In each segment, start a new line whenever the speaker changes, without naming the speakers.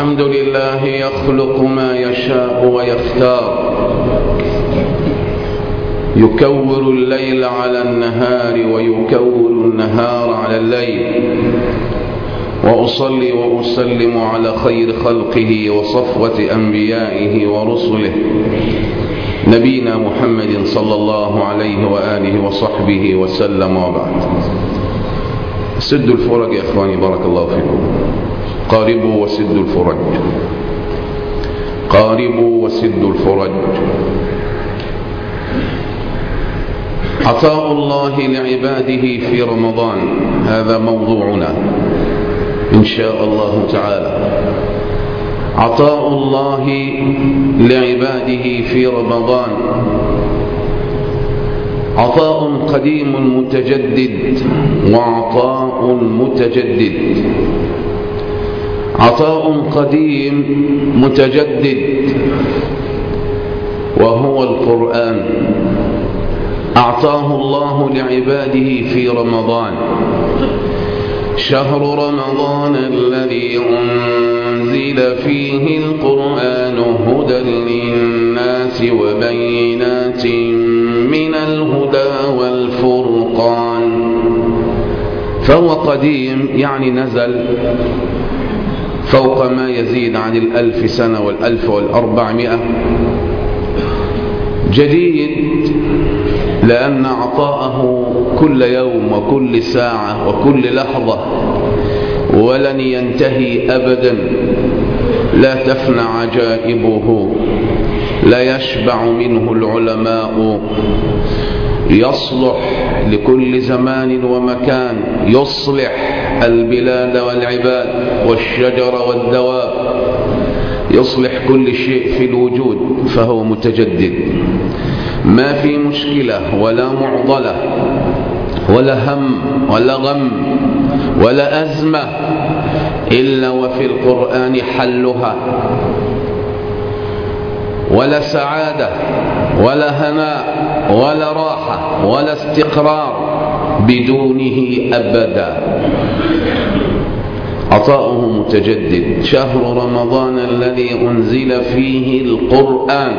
الحمد لله يخلق ما يشاء ويختار، يكور الليل على النهار ويكور النهار على الليل، وأصلي وأسلم على خير خلقه وصفوة أنبيائه ورسله نبينا محمد صلى الله عليه وآله وصحبه وسلم، وبعد. سدوا الفرج يا إخواني، بارك الله فيكم. قاربوا وسدوا الفرج، قاربوا وسدوا الفرج. عطاء الله لعباده في رمضان، هذا موضوعنا إن شاء الله تعالى. عطاء الله لعباده في رمضان عطاء قديم متجدد وعطاء متجدد. عطاء قديم متجدد وهو القرآن، أعطاه الله لعباده في رمضان. شهر رمضان الذي أنزل فيه القرآن هدى للناس وبينات من الهدى والفرقان. فهو قديم، يعني نزل فوق ما يزيد عن 1000 سنة وال1400. جديد لأن عطاءه كل يوم وكل ساعة وكل لحظة، ولن ينتهي أبدا. لا تفنى عجائبه، لا يشبع منه العلماء. يصلح لكل زمان ومكان، يصلح البلاد والعباد والشجر والدواب، يصلح كل شيء في الوجود. فهو متجدد، ما في مشكلة ولا معضلة ولا هم ولا غم ولا أزمة إلا وفي القرآن حلها، ولا سعادة ولا هناء ولا راحة ولا استقرار بدونه أبدا. عطاؤه متجدد. شهر رمضان الذي أنزل فيه القرآن.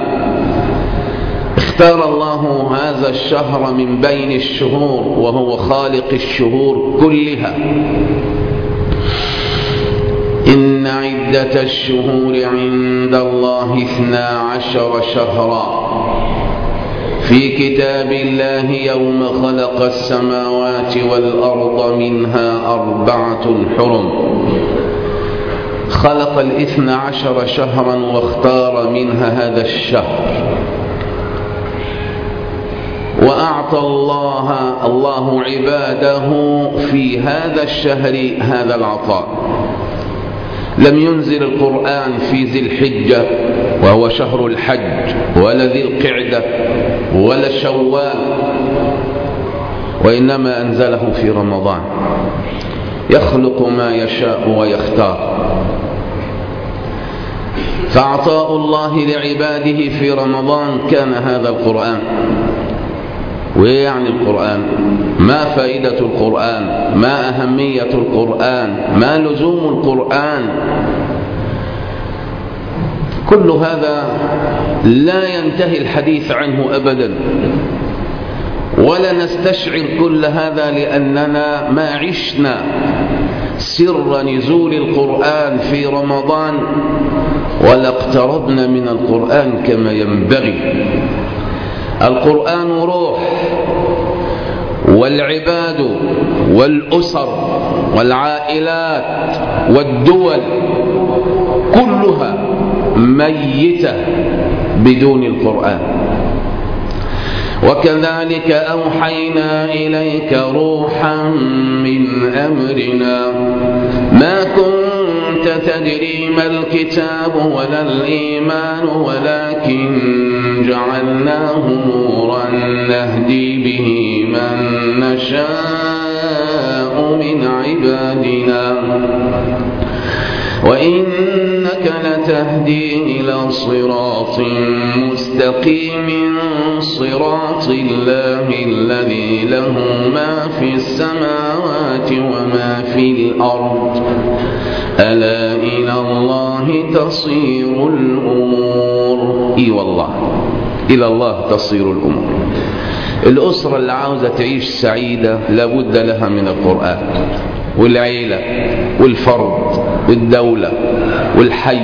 اختار الله هذا الشهر من بين الشهور، وهو خالق الشهور كلها. إن عدة الشهور عند الله 12 شهرا في كتاب الله يوم خلق السماوات والأرض منها 4 حرم. خلق 12 شهرا واختار منها هذا الشهر، وأعطى الله عباده في هذا الشهر هذا العطاء. لم ينزل القرآن في ذي الحجة وهو شهر الحج، ولا ذي القعدة ولا شوال، وإنما أنزله في رمضان. يخلق ما يشاء ويختار. فعطاء الله لعباده في رمضان كان هذا القرآن. ويعني القرآن، ما فائدة القرآن، ما أهمية القرآن، ما لزوم القرآن؟ كل هذا لا ينتهي الحديث عنه أبدا، ولا نستشعر كل هذا لأننا ما عشنا سر نزول القرآن في رمضان، ولا اقتربنا من القرآن كما ينبغي. القرآن روح، والعباد والأسر والعائلات والدول كلها ميتة بدون القرآن. وكذلك أوحينا إليك روحا من أمرنا ما كنت تدري ما الكتاب ولا الإيمان ولكن جعلناه نورا نهدي به من نشاء نشاء من عبادنا وإنك لتهدي إلى صراط مستقيم صراط الله الذي له ما في السماوات وما في الأرض ألا إلى الله تصير الأمور. إي والله إلى الله تصير الأمور. الأسرة اللي عاوزة تعيش سعيدة لابد لها من القرآن، والعيلة والفرد والدولة والحي.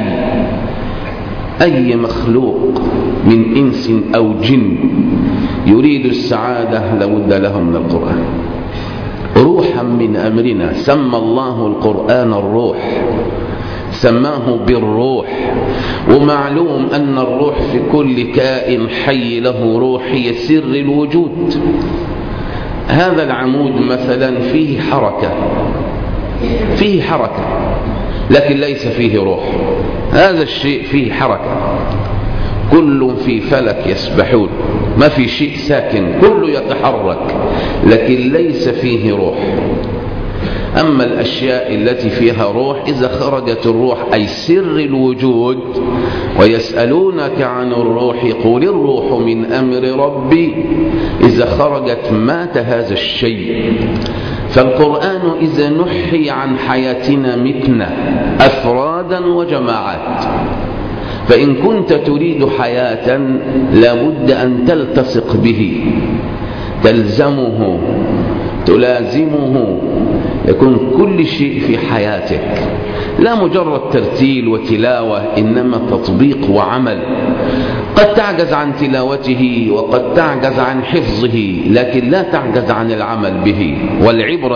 أي مخلوق من إنس أو جن يريد السعادة لابد له من القرآن. روحا من أمرنا سمى الله القرآن الروح، سماه بالروح. ومعلوم أن الروح في كل كائن حي له روح هي سر الوجود. هذا العمود مثلا فيه حركة لكن ليس فيه روح. هذا الشيء فيه حركة، كل في فلك يسبحون، ما في شيء ساكن، كله يتحرك لكن ليس فيه روح. أما الأشياء التي فيها روح إذا خرجت الروح أي سر الوجود، ويسألونك عن الروح قل الروح من أمر ربي، إذا خرجت مات هذا الشيء. فالقرآن إذا نحي عن حياتنا متنا أفرادا وجماعات. فإن كنت تريد حياة لابد أن تلتصق به، تلزمه، تلازمه، يكون كل شيء في حياتك لا مجرد ترتيل وتلاوة، إنما تطبيق وعمل. قد تعجز عن تلاوته وقد تعجز عن حفظه، لكن لا تعجز عن العمل به. والعبرة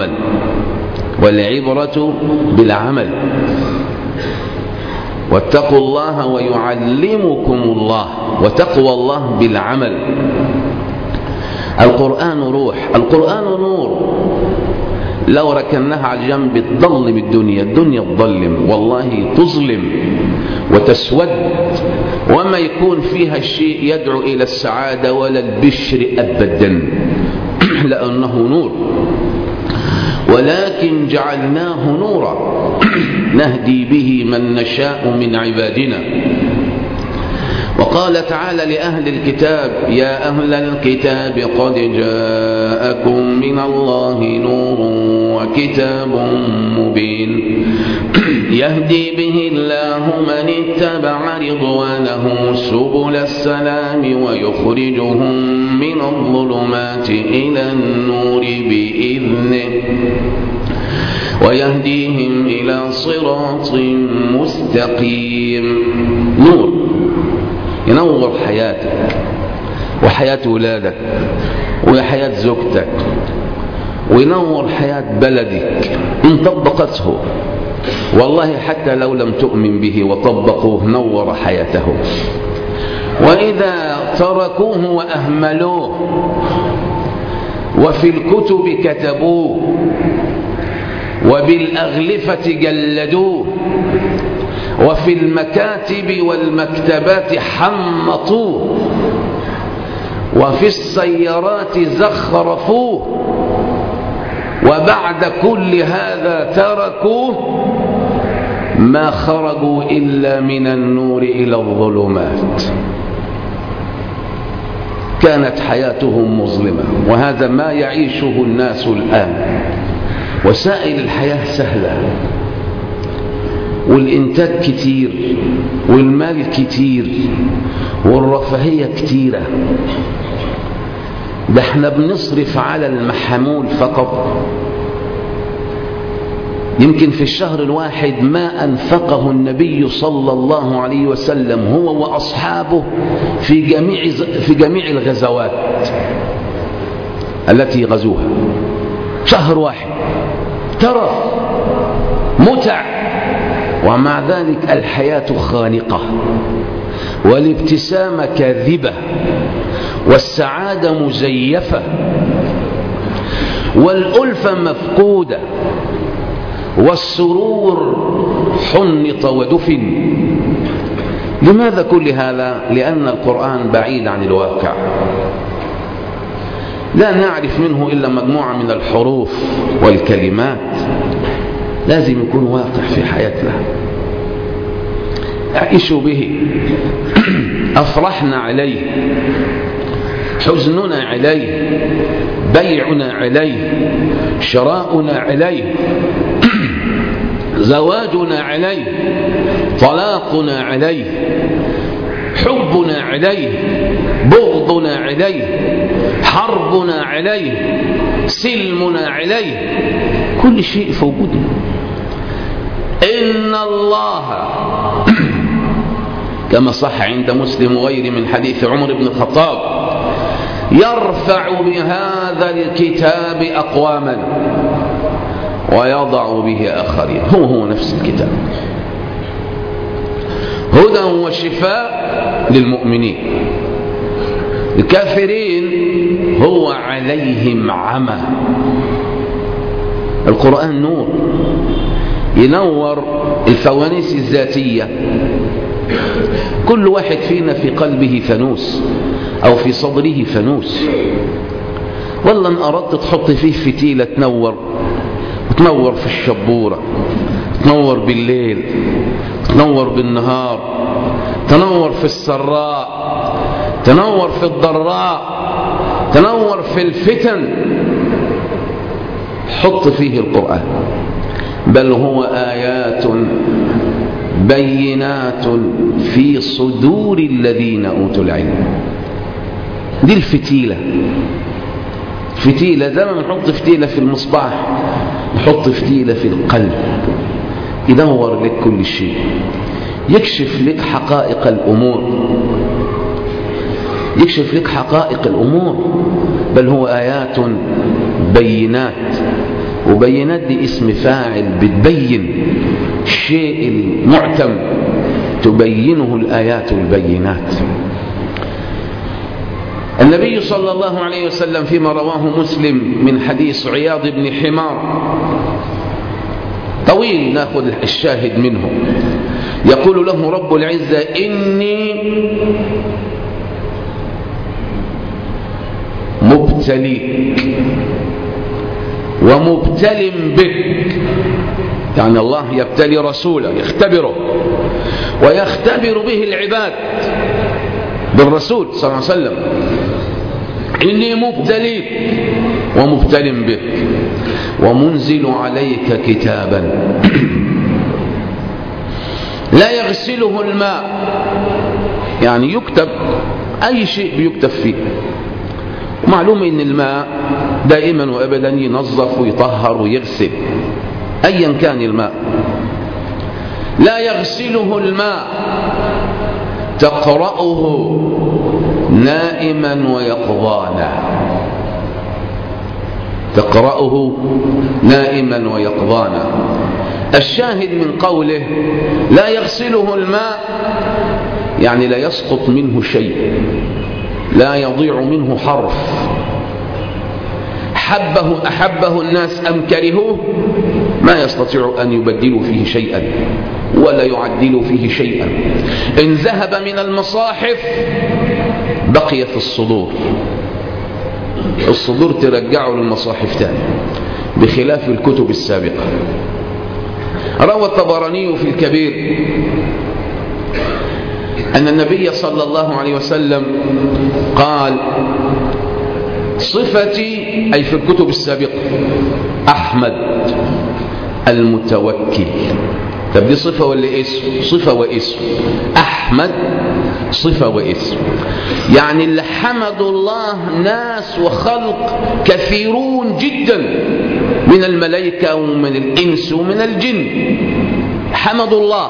بالعمل. واتقوا الله ويعلمكم الله، وتقوى الله بالعمل. القرآن روح، القرآن نور. لو ركناها على الجنب تظلم الدنيا تظلم، والله تظلم وتسود، وما يكون فيها الشيء يدعو إلى السعادة ولا البشر أبدا لأنه نور. ولكن جعلناه نورا نهدي به من نشاء من عبادنا. وقال تعالى لأهل الكتاب يا أهل الكتاب قد جاءكم من الله نور وكتاب مبين يهدي به الله من اتبع رضوانه سبل السلام ويخرجهم من الظلمات إلى النور بإذنه ويهديهم إلى صراط مستقيم. نور ينور حياتك وحياة ولادك وحياة زوجتك، وينور حياة بلدك إن طبقته. والله حتى لو لم تؤمن به وطبقوه نور حياته. وإذا تركوه وأهملوه وفي الكتب كتبوه وبالأغلفة جلدوه وفي المكاتب والمكتبات حمطوه وفي السيارات زخرفوه، وبعد كل هذا تركوه، ما خرجوا إلا من النور إلى الظلمات. كانت حياتهم مظلمة، وهذا ما يعيشه الناس الآن. وسائل الحياة سهلة، والإنتاج كتير، والمال كتير، والرفاهية كتيرة. ده احنا بنصرف على المحمول فقط يمكن في الشهر الواحد ما أنفقه النبي صلى الله عليه وسلم هو وأصحابه في جميع الغزوات التي غزوها. شهر واحد ترف متع، ومع ذلك الحياة خانقة، والابتسامة كاذبة، والسعادة مزيفة، والألفة مفقودة، والسرور حنط ودفن. لماذا كل هذا؟ لأن القرآن بعيد عن الواقع. لا نعرف منه إلا مجموعة من الحروف والكلمات، لازم يكون واقع في حياتنا، أعيش به، أفرحنا عليه، حزننا عليه، بيعنا عليه، شراؤنا عليه، زواجنا عليه، طلاقنا عليه، حبنا عليه، بغضنا عليه، حربنا عليه، سلمنا عليه، كل شيء في وجودنا. إن الله كما صح عند مسلم وغيره من حديث عمر بن الخطاب يرفع بهذا الكتاب أقواما ويضع به آخرين. هو نفس الكتاب، هدى وشفاء للمؤمنين. الكافرين هو عليهم عمى. القرآن نور ينور الفوانيس الذاتية. كل واحد فينا في قلبه فانوس أو في صدره فانوس، والله إن أردت تحط فيه فتيلة تنور، وتنور في الشبورة، تنور بالليل، تنور بالنهار، تنور في السراء، تنور في الضراء، تنور في الفتن. حط فيه القرآن، بل هو آيات بينات في صدور الذين أوتوا العلم. دي الفتيلة، فتيلة زي ما نحط فتيلة في المصباح، نحط فتيلة في القلب، يدور لك كل شيء، يكشف لك حقائق الأمور، يكشف لك حقائق الأمور. بل هو آيات بينات، وبينات دي اسم فاعل، بتبين الشيء المعتم، تبينه الآيات البينات. النبي صلى الله عليه وسلم فيما رواه مسلم من حديث عياض بن حمار طويل، نأخذ الشاهد منه، يقول له رب العزة: إني مبتليك ومبتل بك. يعني الله يبتلي رسوله، يختبره، ويختبر به العباد بالرسول صلى الله عليه وسلم. إني مبتليك ومبتل بك ومنزل عليك كتابا لا يغسله الماء. يعني يكتب أي شيء بيكتب فيه، ومعلوم إن الماء دائما وأبدا ينظف ويطهر ويغسل أيا كان الماء. لا يغسله الماء، تقرأه نائما ويقظانا، تقرأه نائما ويقظانا. الشاهد من قوله لا يغسله الماء يعني لا يسقط منه شيء، لا يضيع منه حرف. أحبه الناس أم كرهوه ما يستطيع أن يبدلوا فيه شيئا ولا يعدلوا فيه شيئا. إن ذهب من المصاحف بقي في الصدور، الصدور ترجعه للمصاحف تاني، بخلاف الكتب السابقة. روى الطبراني في الكبير أن النبي صلى الله عليه وسلم قال: صفتي، أي في الكتب السابقة، أحمد المتوكل. طب دي صفة ولا اسم؟ صفة واسم. أحمد صفة واسم، يعني اللي حمدوا الله ناس وخلق كثيرون جدا من الملائكة ومن الإنس ومن الجن، حمدوا الله.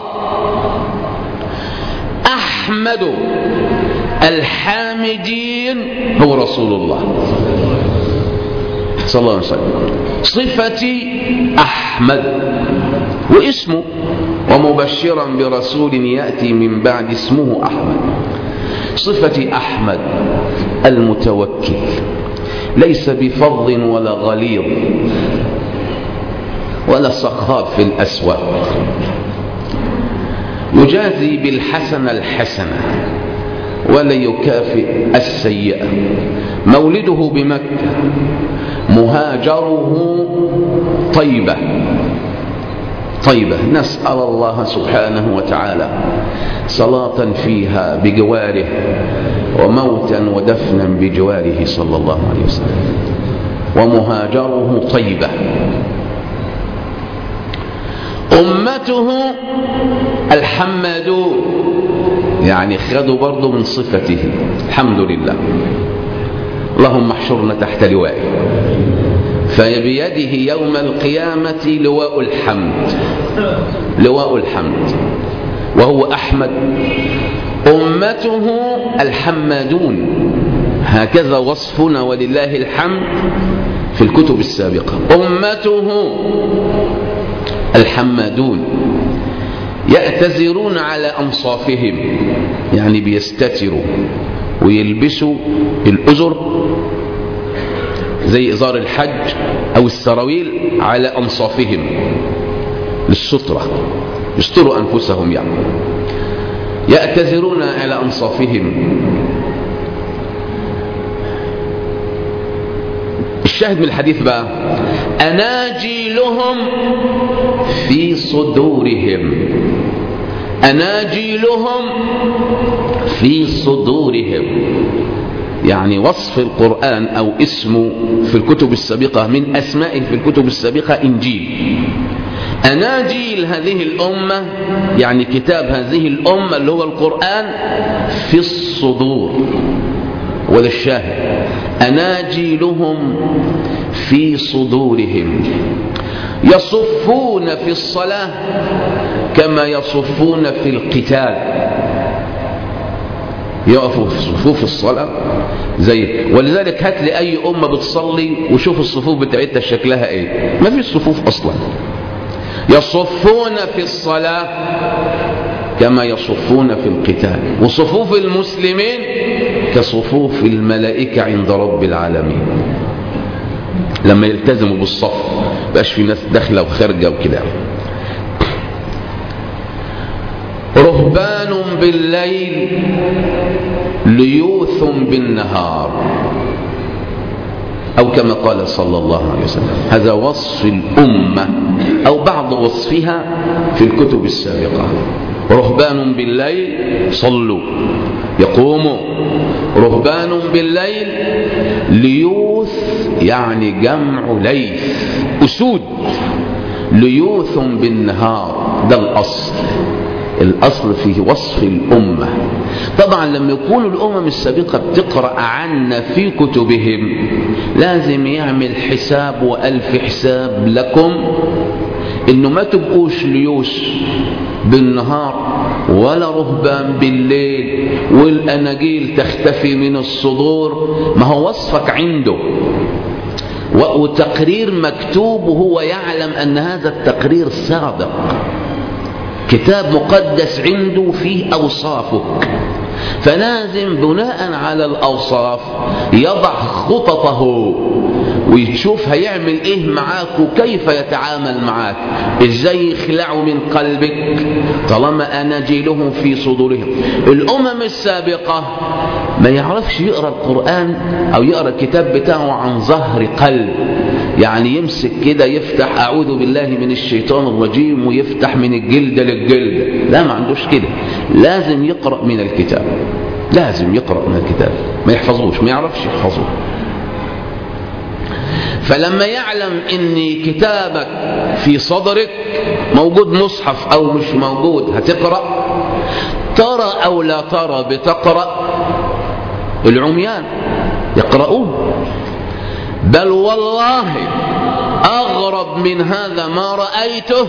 أحمد الحامدين هو رسول الله صلى الله عليه وسلم. صفتي أحمد، واسمه: ومبشرا برسول يأتي من بعد اسمه أحمد. صفتي أحمد المتوكل، ليس بفظ ولا غليظ ولا صخاب في الأسواق، يجازي بالحسنة الحسنة ولا يكافئ السيئة. مولده بمكة، مهاجره طيبة. نسأل الله سبحانه وتعالى صلاة فيها بجواره وموتا ودفنا بجواره صلى الله عليه وسلم. ومهاجره طيبة. أمته الحمادون، يعني خدوا برضو من صفته الحمد لله. اللهم احشرنا تحت لوائه، فبيده يوم القيامة لواء الحمد، لواء الحمد، وهو أحمد. أمته الحمادون، هكذا وصفنا ولله الحمد في الكتب السابقة. أمته الحمادون يأتزرون على أنصافهم، يعني بيستتروا ويلبسوا الأزر زي إزار الحج أو السراويل على أنصافهم للسترة، يستروا أنفسهم يعني. يأتزرون على أنصافهم. الشاهد من الحديث بقى أناجيلهم في صدورهم، أناجيلهم في صدورهم، يعني وصف القرآن أو اسمه في الكتب السابقة من أسمائه في الكتب السابقة إنجيل. أناجيل هذه الأمة يعني كتاب هذه الأمة اللي هو القرآن في الصدور. ولا الشاهد أناجيلهم في صدورهم. يصفون في الصلاة كما يصفون في القتال، يقفوا في صفوف الصلاة زي. ولذلك هات لي أي أمة بتصلي وشوف الصفوف بتاعتها شكلها إيه، ما في صفوف أصلا. يصفون في الصلاة كما يصفون في القتال. وصفوف المسلمين كصفوف الملائكة عند رب العالمين لما يلتزموا بالصف، بقاش في ناس داخلة وخارجة وكده. رهبان بالليل ليوث بالنهار، أو كما قال صلى الله عليه وسلم. هذا وصف الأمة أو بعض وصفها في الكتب السابقة. رهبان بالليل صلوا يقوموا، رهبان بالليل ليوث يعني جمع ليث أسود، ليوث بالنهار. ده الأصل في وصف الأمة. طبعا لما يكون الأمم السابقة بتقرأ عنا في كتبهم لازم يعمل حساب وألف حساب لكم إنه ما تبقوش ليوش بالنهار ولا رهبان بالليل والأناجيل تختفي من الصدور. ما هو وصفك عنده وتقرير مكتوب وهو يعلم أن هذا التقرير صادق. كتاب مقدس عنده فيه أوصافك، فلازم بناء على الأوصاف يضع خططه ويشوف هيعمل إيه معاك وكيف يتعامل معاك، إزاي يخلعه من قلبك طالما أناجيلهم في صدورهم. الأمم السابقة ما يعرفش يقرأ القرآن أو يقرأ الكتاب بتاعه عن ظهر قلب، يعني يمسك كده يفتح أعوذ بالله من الشيطان الرجيم ويفتح من الجلد للجلد. لا، ما عندوش كده. لازم يقرأ من الكتاب، لازم يقرأ من الكتاب، ما يحفظوش، ما يعرفش يحفظه. فلما يعلم ان كتابك في صدرك موجود مصحف او مش موجود هتقرأ، ترى او لا ترى بتقرأ. العميان يقرؤون. بل والله أغرب من هذا ما رأيته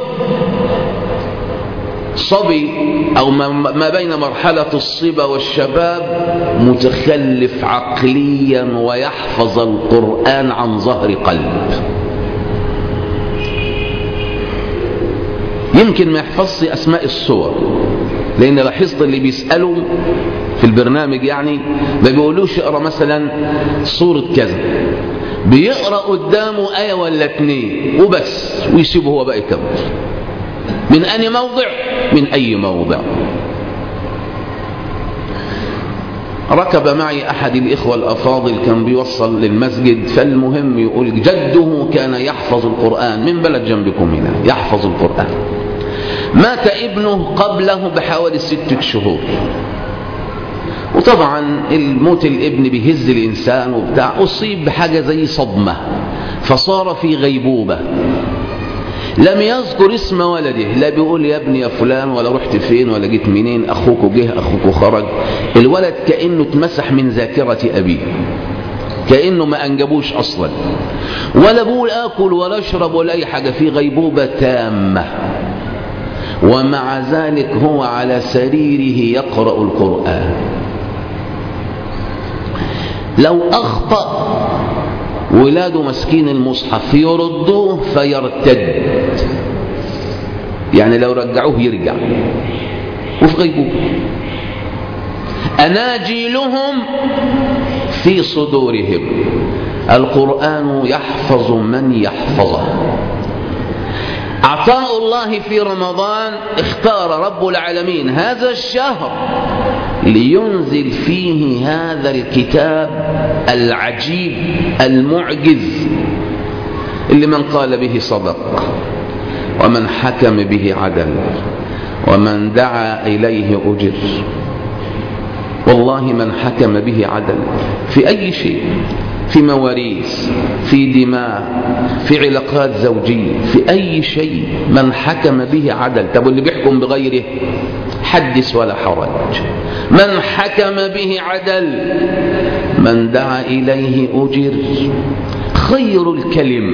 صبي أو ما بين مرحلة الصبا والشباب متخلف عقليا ويحفظ القرآن عن ظهر قلب. يمكن ما يحفظش أسماء السور، لأن لاحظت اللي بيسألوا في البرنامج يعني ما بيقولوش اقرأ مثلا سورة كذا، بيقرأ قدامه آية ولا اتنين وبس ويسيبه هو بقى يكمل. من أي موضع؟ من أي موضع. ركب معي أحد الإخوة الأفاضل كان بيوصل للمسجد، فالمهم يقول جده كان يحفظ القرآن من بلد جنبكم هنا، يحفظ القرآن. مات ابنه قبله بحوالي 6 شهور، وطبعا الموت الابن بيهز الإنسان وبتاع، أصيب بحاجة زي صدمة فصار في غيبوبة. لم يذكر اسم ولده، لا بيقول يا ابني يا فلان ولا رحت فين ولا جيت منين، أخوك جه أخوك خرج. الولد كأنه اتمسح من ذاكرة أبيه، كأنه ما أنجبوش أصلا، ولا بقول آكل ولا أشرب ولا أي حاجة، في غيبوبة تامة. ومع ذلك هو على سريره يقرأ القرآن. لو أخطأ ولاده مسكين المصحف يردوه فيرتد، يعني لو رجعوه يرجع، وفي غيبوبة. أناجيلهم في صدورهم، القرآن يحفظ من يحفظه. عطاء الله في رمضان، اختار رب العالمين هذا الشهر لينزل فيه هذا الكتاب العجيب المعجز، اللي من قال به صدق، ومن حكم به عدل، ومن دعا إليه أجر. والله من حكم به عدل في أي شيء، في مواريث، في دماء، في علاقات زوجية، في أي شيء من حكم به عدل. طب اللي بيحكم بغيره حدث ولا حرج. من حكم به عدل، من دعا إليه أجر. خير الكلم.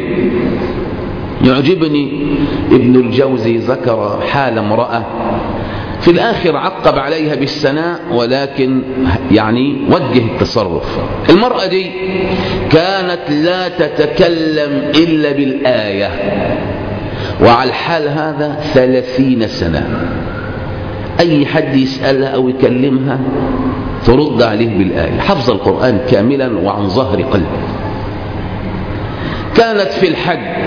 يعجبني ابن الجوزي ذكر حال امرأة في الآخر عقب عليها بالثناء، ولكن يعني وجه التصرف. المرأة دي كانت لا تتكلم إلا بالآية، وعلى الحال هذا 30 سنة. أي حد يسألها أو يكلمها ترد عليه بالآية، حفظ القرآن كاملا وعن ظهر قلب. كانت في الحج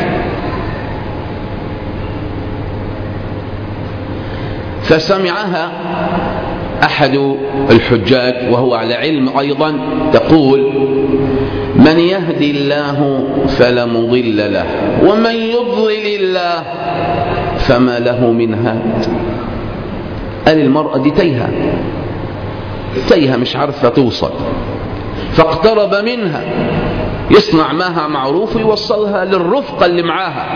فسمعها أحد الحجاج وهو على علم أيضا تقول: من يهدي الله فلا مضل له، ومن يضلل الله فما له من هاد. قال المرأة دي تايهة مش عارفة توصل، فاقترب منها يصنع معها معروف ويوصلها للرفقة اللي معاها.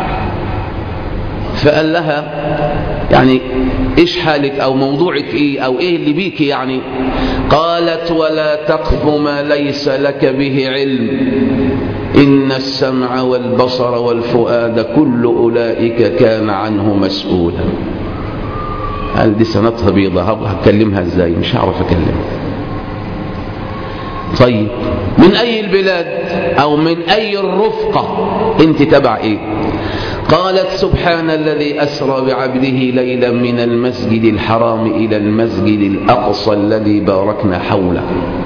فقال لها يعني ايش حالك او موضوعك ايه او ايه اللي بيك يعني؟ قالت: ولا تقف ما ليس لك به علم، إن السمع والبصر والفؤاد كل أولئك كان عنه مسؤولا. قال دي سنتها بيضة، هكلمها ازاي؟ مش هعرف اكلمها. طيب من اي البلاد او من اي الرفقة انت تبع ايه؟ قالت: سبحان الذي أسرى بعبده ليلا من المسجد الحرام إلى المسجد الأقصى الذي باركنا حوله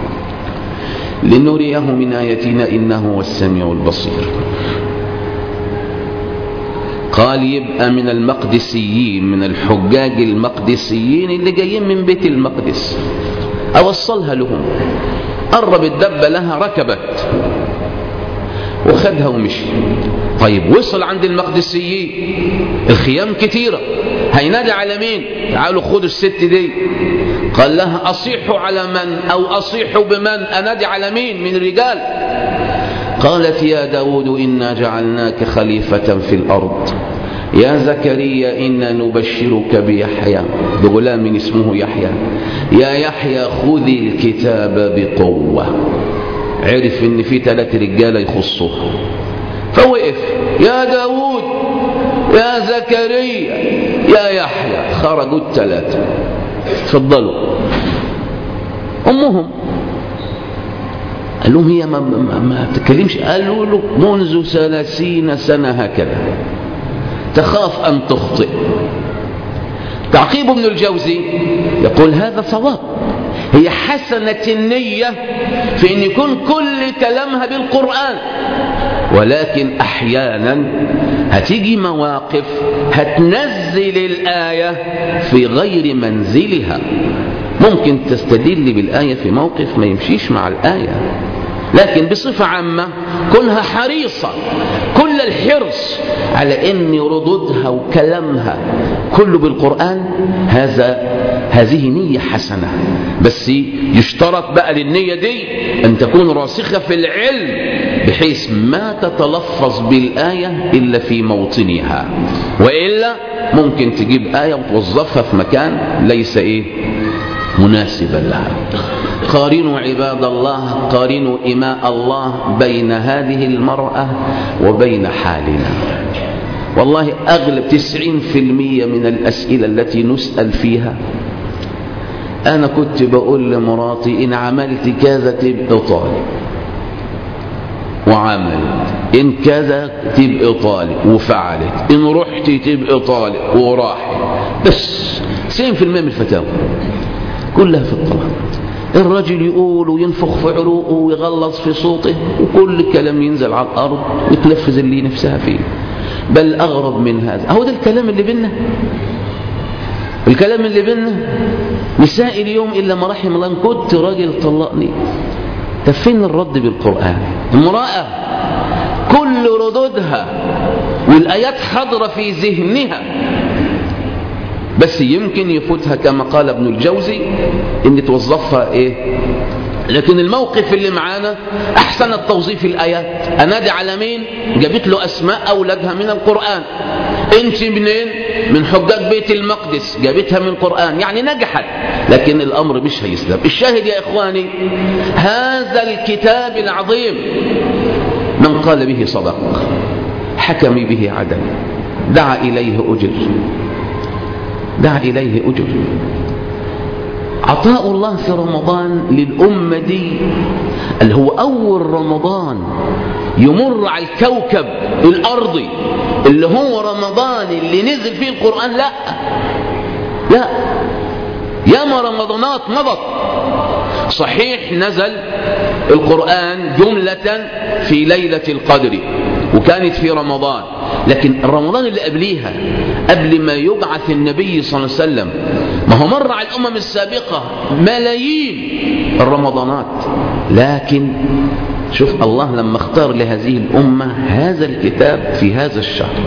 لنريه من آياتنا إنه هو السميع البصير. قال يبقى من المقدسيين، من الحجاج المقدسيين اللي جايين من بيت المقدس. أوصلها لهم. قرب الدبة لها، ركبت وخدها ومشي. طيب وصل عند المقدسيين، الخيام كتيرة، هينادي على مين؟ تعالوا خدوا الست دي. قال لها: أصيحوا على من أو أصيحوا بمن؟ أنادي على مين من الرجال؟ قالت: يا داود إنا جعلناك خليفة في الأرض، يا زكريا إنا نبشرك بيحيى، بغلام اسمه يحيى، يا يحيى خذ الكتاب بقوة. عرف ان في 3 رجالة يخصوها، فوقف: يا داود، يا زكريا، يا يحيى. خرجوا ال3. تفضلوا. امهم قال لهم: هي ما تتكلمش. قالوا له: منذ 30 سنة هكذا، تخاف ان تخطئ. تعقيب ابن الجوزي يقول: هذا صواب. هي حسنة النية في أن يكون كل كلامها بالقرآن، ولكن أحيانا هتيجي مواقف هتنزل الآية في غير منزلها، ممكن تستدل بالآية في موقف ما يمشيش مع الآية، لكن بصفة عامة كونها حريصة كل الحرص على أن ردودها وكلامها كله بالقرآن، هذه نية حسنة. بس يشترط بقى للنية دي أن تكون راسخة في العلم، بحيث ما تتلفظ بالآية إلا في موطنها، وإلا ممكن تجيب آية وتوظفها في مكان ليس مناسبا لها. قارنوا عباد الله، قارنوا إماء الله بين هذه المرأة وبين حالنا. والله أغلب 90% من الأسئلة التي نسأل فيها، أنا كنت بقول لمراتي إن عملت كذا تبقى طالب، وعملت، إن كذا تبقى طالب وفعلت، إن رحت تبقى طالب وراحت. بس 90% من الفتاوى كلها في الطلاق. الرجل يقول وينفخ في عروقه ويغلظ في صوته، وكل كلام ينزل على الأرض وتنفذ اللي نفسها فيه. بل أغرب من هذا، هو ده الكلام اللي بينا، الكلام اللي بينا. نساء اليوم إلا ما رحم الله، إن كنت راجل طلقني، طب فين الرد بالقرآن؟ امرأة كل ردودها والآيات حاضرة في ذهنها، بس يمكن يفوتها كما قال ابن الجوزي ان توظفها لكن الموقف اللي معانا احسن التوظيف الآيات. انادي على مين؟ جابت له اسماء اولادها من القرآن. انت منين؟ من حجاج بيت المقدس، جابتها من القرآن، يعني نجحت. لكن الامر مش هيسلم. الشاهد يا اخواني، هذا الكتاب العظيم من قال به صدق، حكم به عدل، دعا اليه اجر، دعا إليه أجر. عطاء الله في رمضان للأمة دي اللي هو أول رمضان يمر على الكوكب الأرضي، اللي هو رمضان اللي نزل فيه القرآن. لا ياما رمضانات مضت، صحيح نزل القرآن جملة في ليلة القدر وكانت في رمضان، لكن رمضان اللي قبليها، قبل ما يبعث النبي صلى الله عليه وسلم، ما هو مر على الأمم السابقة ملايين الرمضانات. لكن شوف الله لما اختار لهذه الأمة هذا الكتاب في هذا الشهر،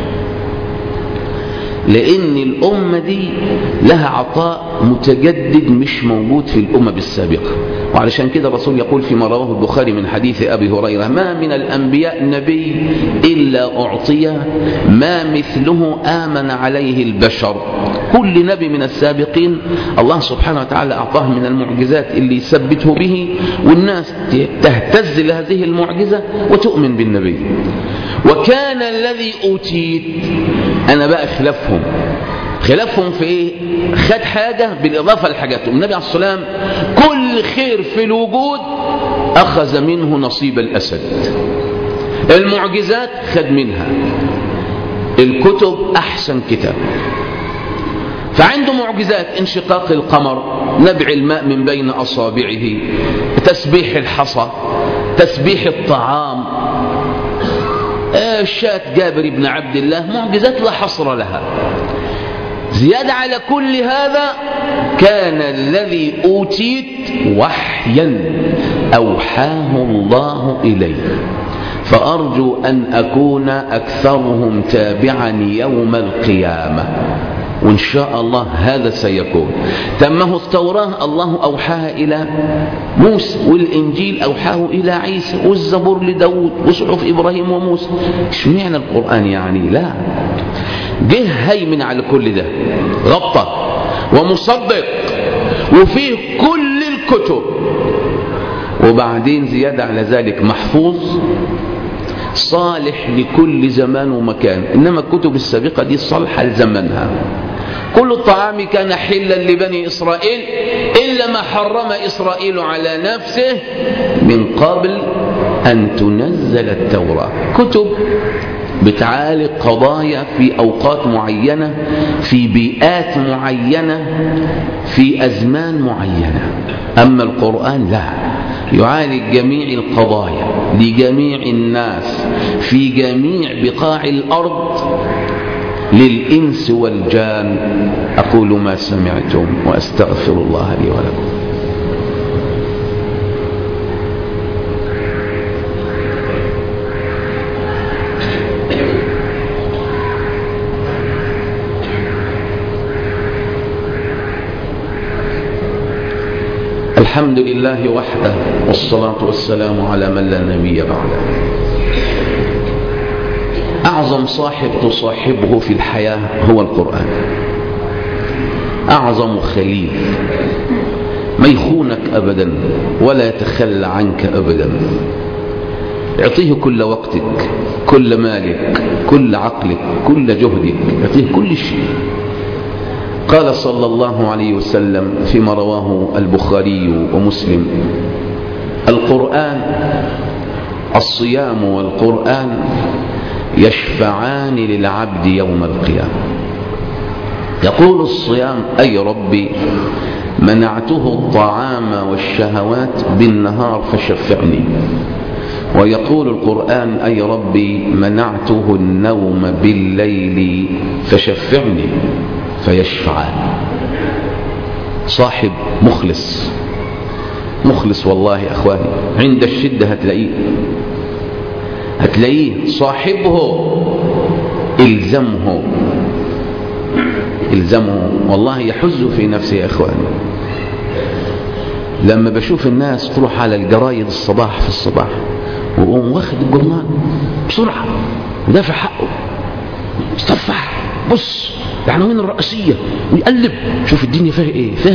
لأن الأمة دي لها عطاء متجدد مش موجود في الأمم السابقة. وعلشان كده الرسول يقول فيما رواه البخاري من حديث أبي هريرة: ما من الأنبياء نبي إلا أعطي ما مثله آمن عليه البشر. كل نبي من السابقين الله سبحانه وتعالى أعطاه من المعجزات اللي يثبته به، والناس تهتز لهذه المعجزة وتؤمن بالنبي. وكان الذي أوتيت، أنا بقى خلافهم في إيه؟ خد حاجة بالإضافة لحاجاتهم. النبي عليه الصلاة والسلام كل خير في الوجود أخذ منه نصيب الأسد. المعجزات خد منها، الكتب أحسن كتاب، فعنده معجزات: انشقاق القمر، نبع الماء من بين أصابعه، تسبيح الحصى، تسبيح الطعام، شاة جابر بن عبد الله، معجزات لا حصر لها. زيادة على كل هذا كان الذي أوتيت وحيا أوحاه الله إليه، فأرجو أن أكون أكثرهم تابعا يوم القيامة، وإن شاء الله هذا سيكون. تمه التوراة الله أوحاها إلى موسى، والإنجيل أوحاه إلى عيسى، والزبور لداود، وصحف إبراهيم وموسى. اشمعنى القرآن يعني؟ لا، جه هيمن على كل ده، غطى ومصدق وفيه كل الكتب، وبعدين زيادة على ذلك محفوظ صالح لكل زمان ومكان. إنما الكتب السابقة دي صالحة لزمنها. كل الطعام كان حلا لبني إسرائيل إلا ما حرم إسرائيل على نفسه من قبل أن تنزل التوراة. كتب بتعالج قضايا في أوقات معينة، في بيئات معينة، في أزمان معينة. أما القرآن لا، يعالج جميع القضايا لجميع الناس في جميع بقاع الأرض للإنس والجان. أقول ما سمعتم وأستغفر الله لي ولكم. الحمد لله وحده، والصلاة والسلام على من لا نبي بعده. أعظم صاحب تصاحبه في الحياة هو القرآن. أعظم خليل، ما يخونك أبدا ولا يتخلى عنك أبدا. اعطيه كل وقتك، كل مالك، كل عقلك، كل جهدك، اعطيه كل شيء. قال صلى الله عليه وسلم فيما رواه البخاري ومسلم: القرآن، الصيام والقرآن يشفعان للعبد يوم القيامة. يقول الصيام: أي ربي منعته الطعام والشهوات بالنهار فشفعني. ويقول القرآن: أي ربي منعته النوم بالليل فشفعني. فيشفعان. صاحب مخلص، مخلص والله يا أخواني. عند الشدة هتلاقيه صاحبه إلزمه والله يحز في نفسه يا أخواني. لما بشوف الناس تروح على الجرايد الصباح في الصباح وقوم واخد الجرنان بسرعة ودافع حقه، استفح، بص العناوين الرئيسية، ويقلب شوف الدنيا فيها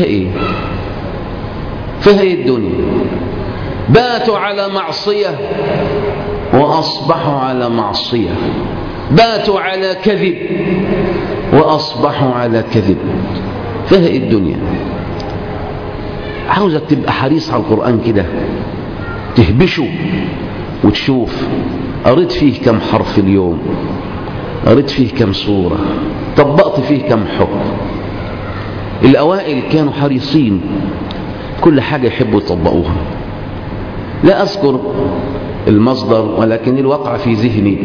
ايه الدنيا. باتوا على معصية وأصبحوا على معصية، باتوا على كذب وأصبحوا على كذب. فيها ايه الدنيا. عاوزك تبقى حريص على القرآن كده، تهبشه وتشوف قريت فيه كم حرف اليوم، قريت فيه كم سورة، طبقت فيه كم حكم. الأوائل كانوا حريصين كل حاجة يحبوا يطبقوها. لا أذكر المصدر ولكن الواقع في ذهني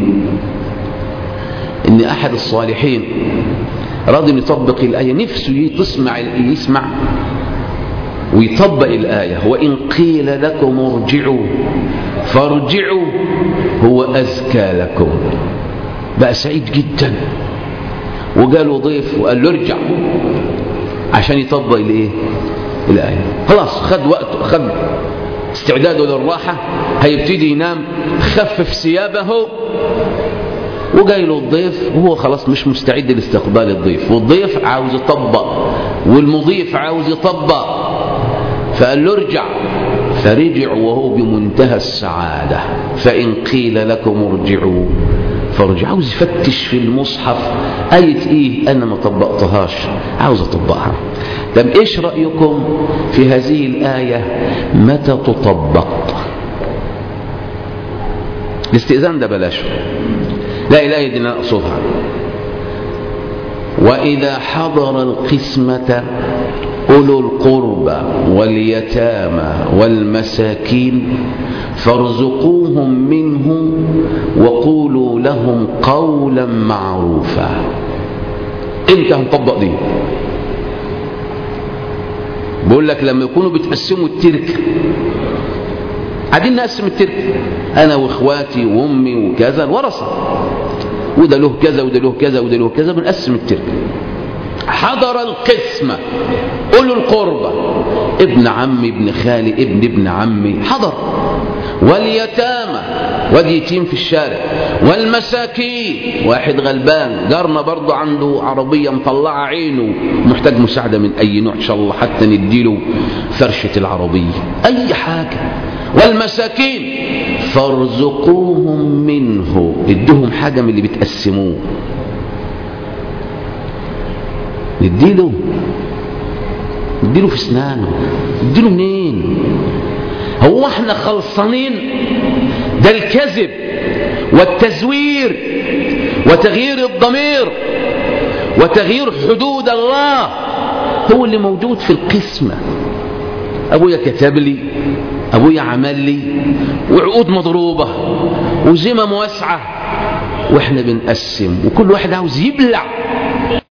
إن أحد الصالحين راضي يطبق الآية، نفسه يسمع ويطبق الآية: وإن قيل لكم ارجعوا فارجعوا هو أزكى لكم. بقى سعيد جدا، وقالوا ضيف وقال له ارجع عشان يطبق الآية. خلاص خد وقته، خد استعداده للراحة، هيبتدي ينام، خفف ثيابه، وجاي له الضيف وهو خلاص مش مستعد لاستقبال الضيف، والضيف عاوز يطبق والمضيف عاوز يطبق، فقال له ارجع. فرجع وهو بمنتهى السعادة. فإن قيل لكم ارجعوا فارجع. عاوز يفتش في المصحف آية ايه انا ما طبقتهاش، عاوز اطبقها. طب ايش رأيكم في هذه الآية متى تطبق؟ الاستئذان ده بلاشه، لا الآية دي انا اقصدها: وإذا حضر القسمة أولو القربى واليتامى والمساكين فارزقوهم منه وقولوا لهم قولا معروفا. امتى هنطبق دي؟ بقول لك لما يكونوا بتقسموا الترك، قاعدين نقسم الترك انا واخواتي وامي وكذا، الورثه، وده له كذا وده له كذا وده له كذا، بنقسم الترك. حضر القسمة أولو القربى، ابن عمي، ابن خالي، ابن عمي حضر، واليتامى، وادي يتيم في الشارع، والمساكين، واحد غلبان جارنا برضه عنده عربية مطلعة عينه محتاج مساعدة من أي نوع إن شاء الله، حتى نديله فرشة العربية، أي حاجة. والمساكين فارزقوهم منه، ادوهم حاجة من اللي بتقسموه، نديله في اسنانه، نديله منين؟ هو احنا خلصانين؟ ده الكذب والتزوير وتغيير الضمير وتغيير حدود الله هو اللي موجود في القسمة. ابويا كتب لي، ابويا عمل لي، وعقود مضروبة، وزمم واسعة، واحنا بنقسم وكل واحد عاوز يبلع